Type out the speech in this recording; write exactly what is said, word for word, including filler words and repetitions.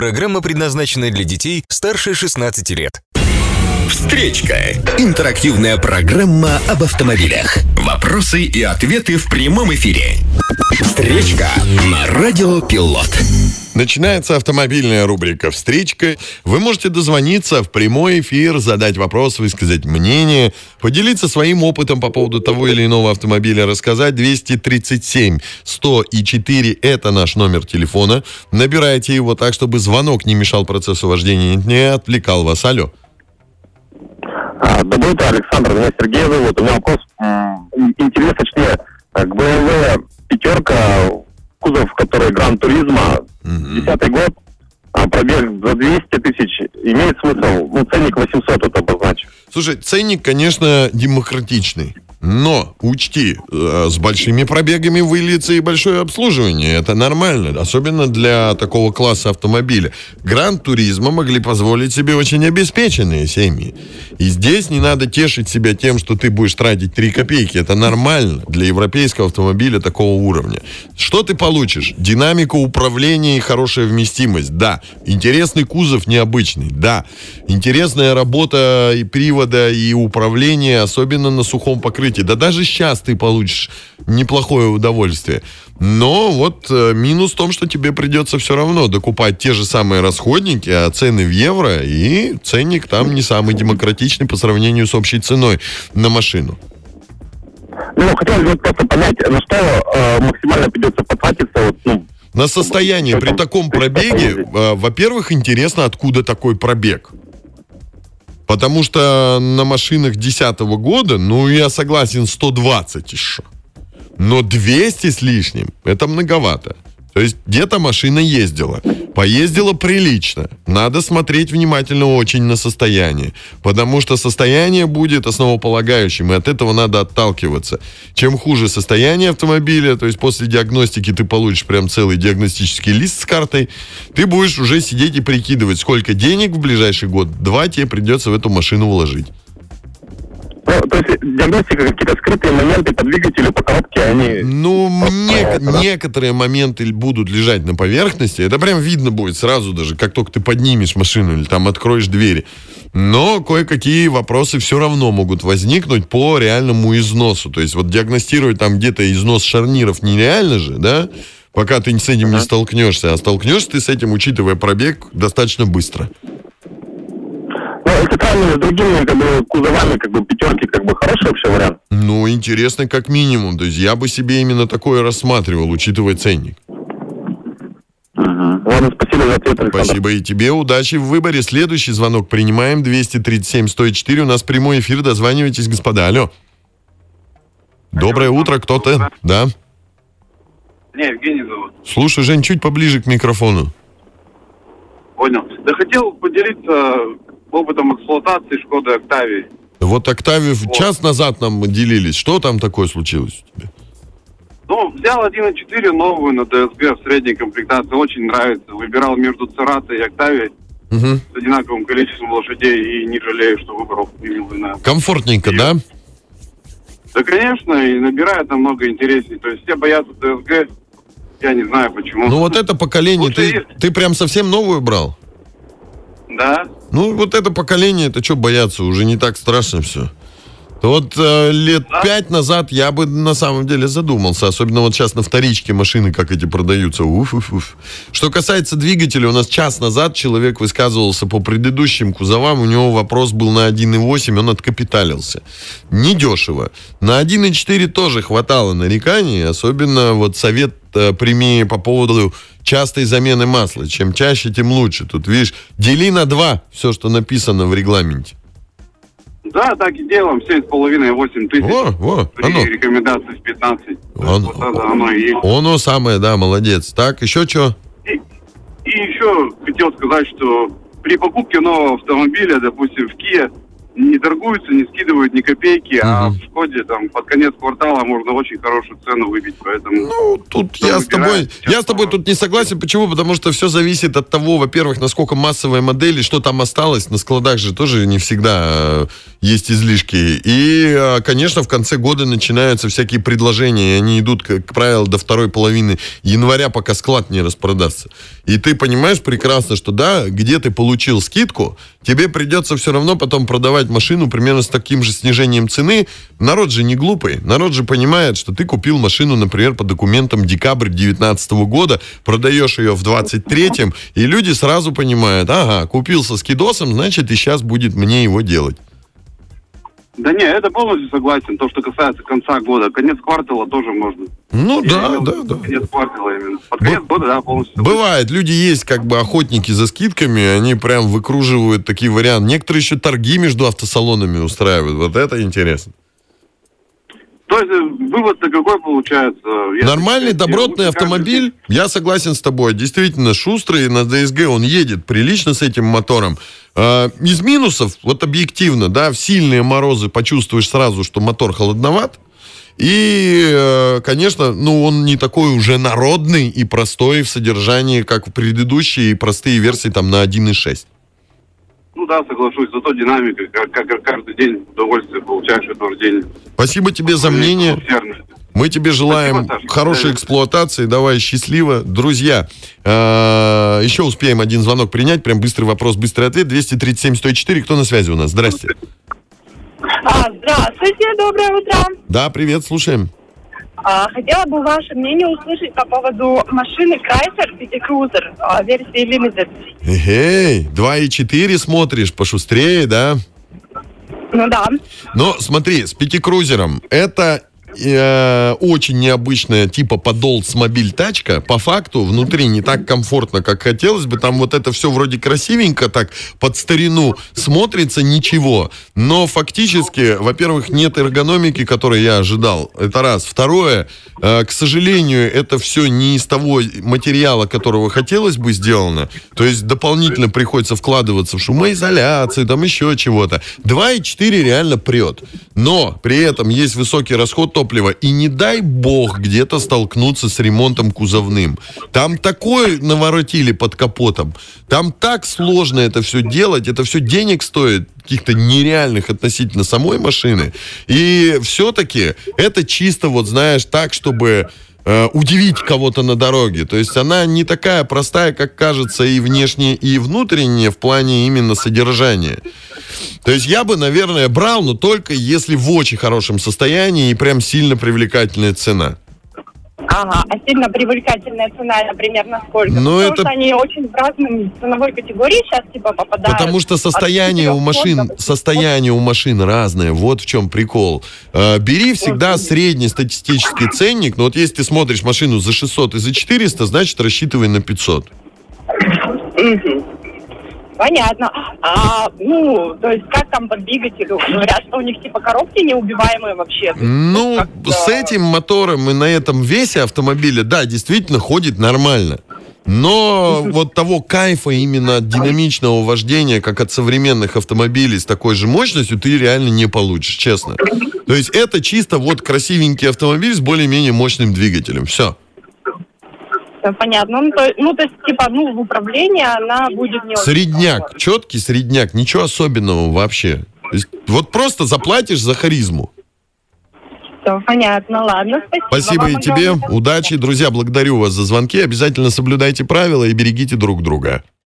Программа предназначена для детей старше шестнадцати лет. Встречка. Интерактивная программа об автомобилях. Вопросы и ответы в прямом эфире. Встречка на Радио Пилот. Начинается автомобильная рубрика «Встречка». Вы можете дозвониться в прямой эфир, задать вопрос, высказать мнение, поделиться своим опытом по поводу того или иного автомобиля, рассказать. Двести тридцать семь сто четыре – это наш номер телефона. Набирайте его так, чтобы звонок не мешал процессу вождения, не отвлекал вас. Алло. Доброе утро, Александр. Меня Сергей зовут. У меня вопрос. Интерес, точнее, к бэ эм вэ пятерка, кузов, который Гран Туризмо, десятый год, пробег за двести тысяч. Имеет смысл? Ну, ценник восемьсот вот обозначу. Слушай, ценник, конечно, демократичный. Но учти, э, с большими пробегами выльется и большое обслуживание. Это нормально, особенно для такого класса автомобиля. Гран Туризмо могли позволить себе очень обеспеченные семьи. И здесь не надо тешить себя тем, что ты будешь тратить три копейки. Это нормально для европейского автомобиля такого уровня. Что ты получишь? Динамика управления и хорошая вместимость. Да. Интересный кузов необычный. Да. Интересная работа и привода, и управления, особенно на сухом покрытии. Да даже сейчас ты получишь неплохое удовольствие. Но вот э, минус в том, что тебе придется все равно докупать те же самые расходники, а цены в евро, и ценник там не самый демократичный по сравнению с общей ценой на машину. Ну, хотелось бы просто понять, на что э, максимально придется потратиться. Вот, ну, на состояние при таком пробеге, э, во-первых, интересно, откуда такой пробег. Потому что на машинах десятого года, ну, я согласен, сто двадцать еще. Но двести с лишним, это многовато. То есть где-то машина ездила. Поездила прилично. Надо смотреть внимательно очень на состояние. Потому что состояние будет основополагающим, и от этого надо отталкиваться. Чем хуже состояние автомобиля, то есть после диагностики ты получишь прям целый диагностический лист с картой, ты будешь уже сидеть и прикидывать, сколько денег в ближайший год-два тебе придется в эту машину вложить. Ну, то есть диагностика, какие-то скрытые моменты по двигателю, по коробке, они... Ну, не, некоторые моменты будут лежать на поверхности. Это прям видно будет сразу даже, как только ты поднимешь машину или там откроешь двери. Но кое-какие вопросы все равно могут возникнуть по реальному износу. То есть вот диагностировать там где-то износ шарниров нереально же, да? Пока ты с этим не столкнешься. А столкнешься ты с этим, учитывая пробег, достаточно быстро. Если сравнивать с другими как бы, кузовами, как бы пятерки, как бы хороший вообще вариант. Ну, интересный как минимум. То есть я бы себе именно такое рассматривал, учитывая ценник. Угу. Ладно, спасибо за ответ, Александр. Спасибо и тебе. Удачи в выборе. Следующий звонок принимаем. двести тридцать семь сто четыре. У нас прямой эфир. Дозванивайтесь, господа. Алло. Доброе утро. Кто-то? Да? Меня Евгений зовут. Слушай, Жень, чуть поближе к микрофону. Понял. Да хотел поделиться опытом эксплуатации Шкоды Октавии. Вот Октавию вот. час назад нам делились. Что там такое случилось у тебя? Ну, взял один и четыре новую на ДСГ в средней комплектации. Очень нравится. Выбирал между Цератой и Октавией. Угу. С одинаковым количеством лошадей. И не жалею, что выбрал именно. Комфортненько, и... да? Да, конечно. И набирает намного интереснее. То есть все боятся ДСГ. Я не знаю, почему. Ну, вот это поколение. Ты, ты прям совсем новую брал? Да. Ну, вот это поколение, это что бояться, уже не так страшно все. Вот э, лет да? пять назад я бы на самом деле задумался, особенно вот сейчас на вторичке машины, как эти продаются. Уф-уф-уф. Что касается двигателя, у нас час назад человек высказывался по предыдущим кузовам, у него вопрос был на один и восемь, он откапиталился. Недешево. На один и четыре тоже хватало нареканий, особенно вот совет э, прими по поводу частой замены масла. Чем чаще, тем лучше. Тут, видишь, дели на два все, что написано в регламенте. Да, так и делаем. семь с половиной восемь тысяч. Во, во, при оно. Рекомендации в пятнадцать. Он, вот это оно и есть. Оно самое, да, молодец. Так, еще что? И, и еще хотел сказать, что при покупке нового автомобиля, допустим, в Kia, не торгуются, не скидывают ни копейки, Мгм. а в Шкоде там под конец квартала можно очень хорошую цену выбить, поэтому... Ну, тут Кто я с тобой, выбирает, я с тобой тут не согласен. Почему? Потому что все зависит от того, во-первых, насколько массовая модель, и что там осталось. На складах же тоже не всегда э, есть излишки. И, э, конечно, в конце года начинаются всякие предложения, и они идут, как правило, до второй половины января, пока склад не распродастся. И ты понимаешь прекрасно, что да, где ты получил скидку, тебе придется все равно потом продавать машину примерно с таким же снижением цены. Народ же не глупый. Народ же понимает, что ты купил машину, например, по документам декабрь девятнадцатого года, продаешь ее в двадцать третьем, и люди сразу понимают, ага, купил со скидосом, значит, и сейчас будет мне его делать. Да не, это полностью согласен. То, что касается конца года. Конец квартала тоже можно. Ну Я да, имел в да, виду да. Конец квартала именно. Под конец года, да, полностью согласен. Бывает, люди есть как бы охотники за скидками, они прям выкруживают такие варианты. Некоторые еще торги между автосалонами устраивают. Вот это интересно. То есть вывод-то какой получается? Если Нормальный, сказать, добротный лучше каждый автомобиль, я согласен с тобой, действительно шустрый, на ди эс джи он едет прилично с этим мотором. А, из минусов, вот объективно, да, в сильные морозы почувствуешь сразу, что мотор холодноват. И, э, конечно, ну, он не такой уже народный и простой в содержании, как в предыдущие простые версии там на один и шесть. Ну да, соглашусь. Зато динамика, как, как каждый день удовольствие получаешь от вождения. Спасибо тебе за мнение. Мы тебе желаем Спасибо, Саша. хорошей Да. эксплуатации. Давай, счастливо. Друзья, э, еще успеем один звонок принять. Прям быстрый вопрос, быстрый ответ. двести тридцать семь сто четыре. Кто на связи у нас? Здрасте. А, здравствуйте, доброе утро. Да, привет, слушаем. А, хотела бы ваше мнение услышать по поводу машины Chrysler City Cruiser а, версии Limited. Эй, два и четыре смотришь, пошустрее, да? Ну да. Но смотри, с пятикрузером это э, очень необычная типа подолдсмобиль тачка. По факту внутри не так комфортно, как хотелось бы. Там вот это все вроде красивенько так под старину смотрится, ничего. Но фактически, во-первых, нет эргономики, которой я ожидал. Это раз. Второе, э, к сожалению, это все не из того материала, которого хотелось бы сделано. То есть дополнительно приходится вкладываться в шумоизоляцию, там еще чего-то. два и четыре реально прет. Но при этом есть высокий расход топлива. И не дай бог где-то столкнуться с ремонтом кузовным. Там такое наворотили под капотом. Там так сложно это все делать. Это все денег стоит, каких-то нереальных относительно самой машины. И все-таки это чисто, вот знаешь, так, чтобы э, удивить кого-то на дороге. То есть она не такая простая, как кажется, и внешне, и внутренне в плане именно содержания. То есть я бы, наверное, брал, но только если в очень хорошем состоянии и прям сильно привлекательная цена. Ага, а сильно привлекательная цена, например, насколько? Ну, Потому это- что они очень в разной ценовой категории сейчас типа попадают. Потому что состояние От у машин, четырёхсот до состояние у машин разное. Вот в чем прикол. Э, бери всегда средний статистический ценник. Но вот если ты смотришь машину за шестьсот и за четыреста, значит рассчитывай на пятьсот. Мгм. Понятно. А, ну, то есть как там по двигателю? Говорят, что у них типа коробки неубиваемые вообще. Ну, Как-то- с этим мотором и на этом весе автомобиля, да, действительно ходит нормально. Но вот того кайфа именно от динамичного вождения, как от современных автомобилей с такой же мощностью, ты реально не получишь, честно. То есть это чисто вот красивенький автомобиль с более-менее мощным двигателем. Все. Всё понятно. Ну то, ну, то есть, типа, ну, в управлении она будет не очень Средняк, похожа. четкий средняк, ничего особенного вообще. То есть вот просто заплатишь за харизму. Все понятно. Ладно, спасибо. Спасибо вам и тебе. огромное. Удачи. Друзья, благодарю вас за звонки. Обязательно соблюдайте правила и берегите друг друга.